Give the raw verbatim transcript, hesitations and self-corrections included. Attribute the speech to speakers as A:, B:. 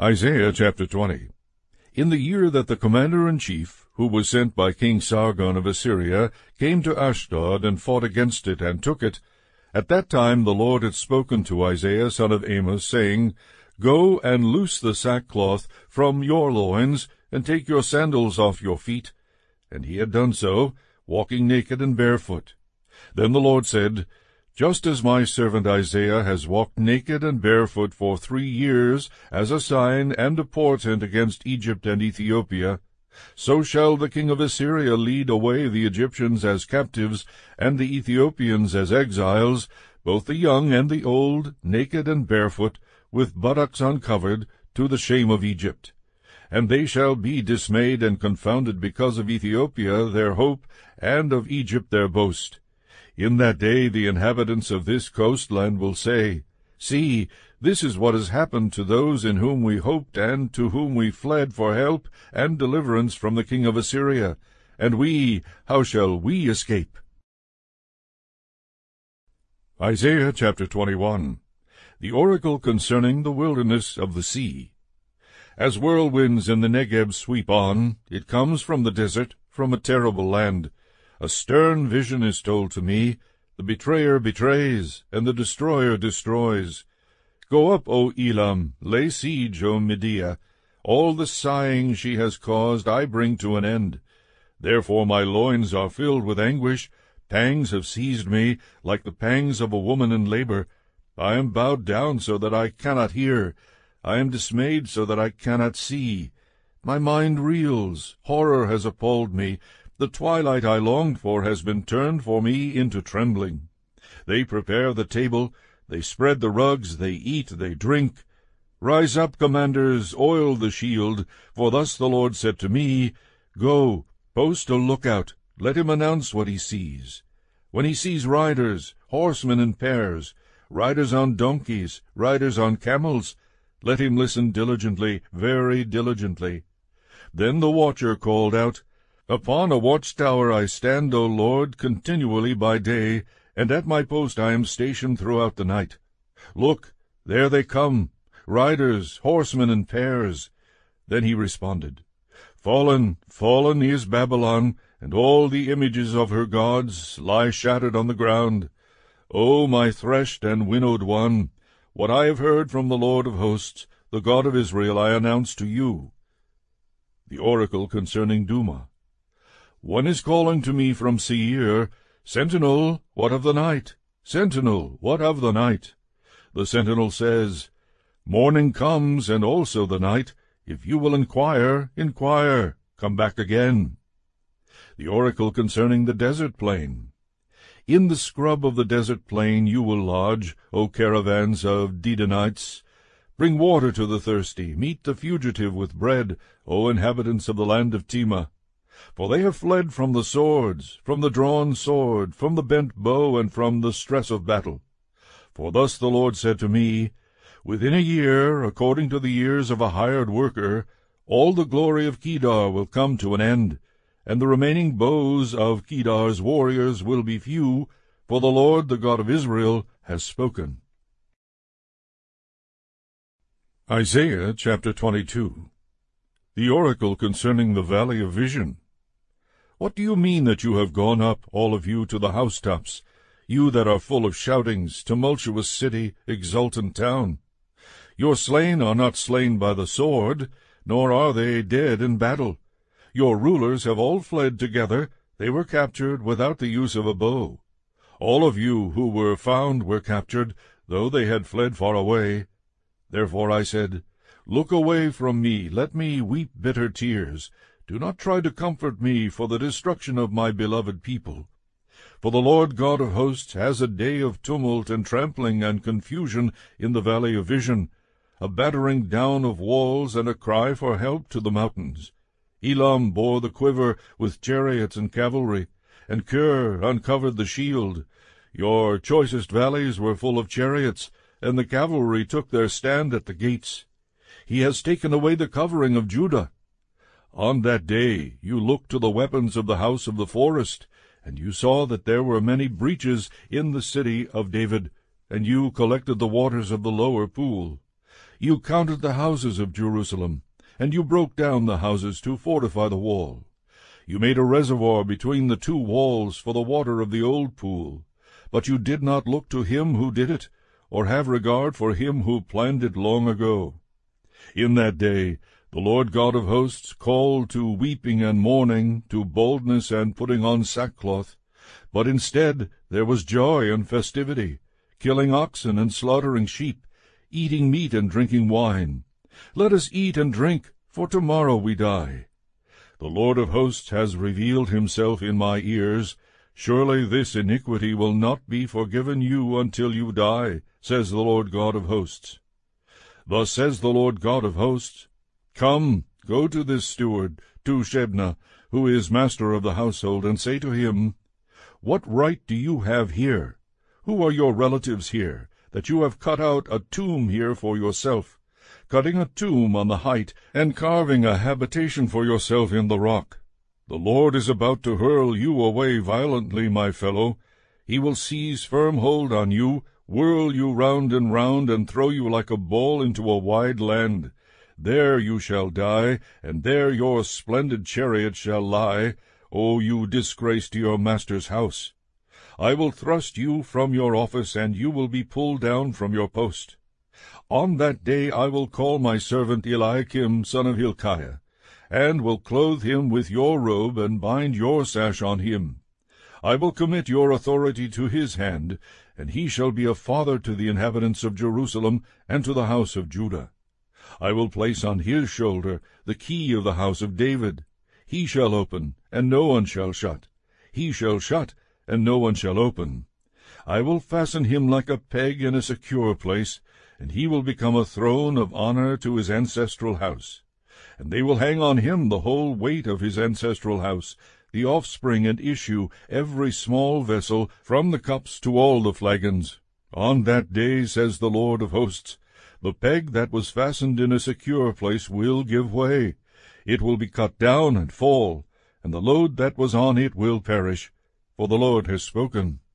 A: Isaiah chapter twenty. In the year that the commander-in-chief, who was sent by King Sargon of Assyria, came to Ashdod and fought against it and took it, at that time the Lord had spoken to Isaiah son of Amos, saying, Go and loose the sackcloth from your loins, and take your sandals off your feet. And he had done so, walking naked and barefoot. Then the Lord said, Just as my servant Isaiah has walked naked and barefoot for three years, as a sign and a portent against Egypt and Ethiopia, so shall the king of Assyria lead away the Egyptians as captives, and the Ethiopians as exiles, both the young and the old, naked and barefoot, with buttocks uncovered, to the shame of Egypt. And they shall be dismayed and confounded because of Ethiopia their hope, and of Egypt their boast. In that day the inhabitants of this coastland will say, See, this is what has happened to those in whom we hoped, and to whom we fled for help and deliverance from the king of Assyria. And we, how shall we escape? Isaiah chapter twenty-one. The oracle concerning the wilderness of the sea. As whirlwinds in the Negeb sweep on, it comes from the desert, from a terrible land. A stern vision is told to me. The betrayer betrays, and the destroyer destroys. Go up, O Elam, lay siege, O Media. All the sighing she has caused I bring to an end. Therefore my loins are filled with anguish. Pangs have seized me, like the pangs of a woman in labor. I am bowed down so that I cannot hear. I am dismayed so that I cannot see. My mind reels. Horror has appalled me. The twilight I longed for has been turned for me into trembling. They prepare the table, they spread the rugs, they eat, they drink. Rise up, commanders, oil the shield, for thus the Lord said to me, Go, post a lookout, let him announce what he sees. When he sees riders, horsemen in pairs, riders on donkeys, riders on camels, let him listen diligently, very diligently. Then the watcher called out, Upon a watchtower I stand, O Lord, continually by day, and at my post I am stationed throughout the night. Look, there they come, riders, horsemen in pairs. Then he responded, Fallen, fallen is Babylon, and all the images of her gods lie shattered on the ground. O my threshed and winnowed one, what I have heard from the Lord of hosts, the God of Israel, I announce to you. The oracle concerning Duma. One is calling to me from Seir, Sentinel, what of the night? Sentinel, what of the night? The sentinel says, Morning comes, and also the night. If you will inquire, inquire. Come back again. The oracle concerning the desert plain. In the scrub of the desert plain you will lodge, O caravans of Dedanites. Bring water to the thirsty, meet the fugitive with bread, O inhabitants of the land of Tema. For they have fled from the swords, from the drawn sword, from the bent bow, and from the stress of battle. For thus the Lord said to me, Within a year, according to the years of a hired worker, all the glory of Kedar will come to an end, and the remaining bows of Kedar's warriors will be few, for the Lord, the God of Israel, has spoken. Isaiah chapter twenty-two. The oracle concerning the valley of vision. What do you mean that you have gone up, all of you, to the housetops, you that are full of shoutings, tumultuous city, exultant town? Your slain are not slain by the sword, nor are they dead in battle. Your rulers have all fled together, they were captured without the use of a bow. All of you who were found were captured, though they had fled far away. Therefore I said, Look away from me, let me weep bitter tears. Do not try to comfort me for the destruction of my beloved people. For the Lord God of hosts has a day of tumult and trampling and confusion in the valley of vision, a battering down of walls and a cry for help to the mountains. Elam bore the quiver with chariots and cavalry, and Kir uncovered the shield. Your choicest valleys were full of chariots, and the cavalry took their stand at the gates. He has taken away the covering of Judah. On that day you looked to the weapons of the house of the forest, and you saw that there were many breaches in the city of David, and you collected the waters of the lower pool. You counted the houses of Jerusalem, and you broke down the houses to fortify the wall. You made a reservoir between the two walls for the water of the old pool, but you did not look to him who did it, or have regard for him who planned it long ago. In that day the Lord God of hosts called to weeping and mourning, to boldness and putting on sackcloth. But instead there was joy and festivity, killing oxen and slaughtering sheep, eating meat and drinking wine. Let us eat and drink, for tomorrow we die. The Lord of hosts has revealed himself in my ears. Surely this iniquity will not be forgiven you until you die, says the Lord God of hosts. Thus says the Lord God of hosts, Come, go to this steward, to Shebna, who is master of the household, and say to him, What right do you have here? Who are your relatives here, that you have cut out a tomb here for yourself, cutting a tomb on the height, and carving a habitation for yourself in the rock? The Lord is about to hurl you away violently, my fellow. He will seize firm hold on you, whirl you round and round, and throw you like a ball into a wide land. There you shall die, and there your splendid chariot shall lie, O you disgrace to your master's house. I will thrust you from your office, and you will be pulled down from your post. On that day I will call my servant Eliakim, son of Hilkiah, and will clothe him with your robe, and bind your sash on him. I will commit your authority to his hand, and he shall be a father to the inhabitants of Jerusalem and to the house of Judah. I will place on his shoulder the key of the house of David. He shall open, and no one shall shut. He shall shut, and no one shall open. I will fasten him like a peg in a secure place, and he will become a throne of honor to his ancestral house. And they will hang on him the whole weight of his ancestral house, the offspring and issue, every small vessel, from the cups to all the flagons. On that day, says the Lord of hosts, the peg that was fastened in a secure place will give way. It will be cut down and fall, and the load that was on it will perish, for the Lord has spoken.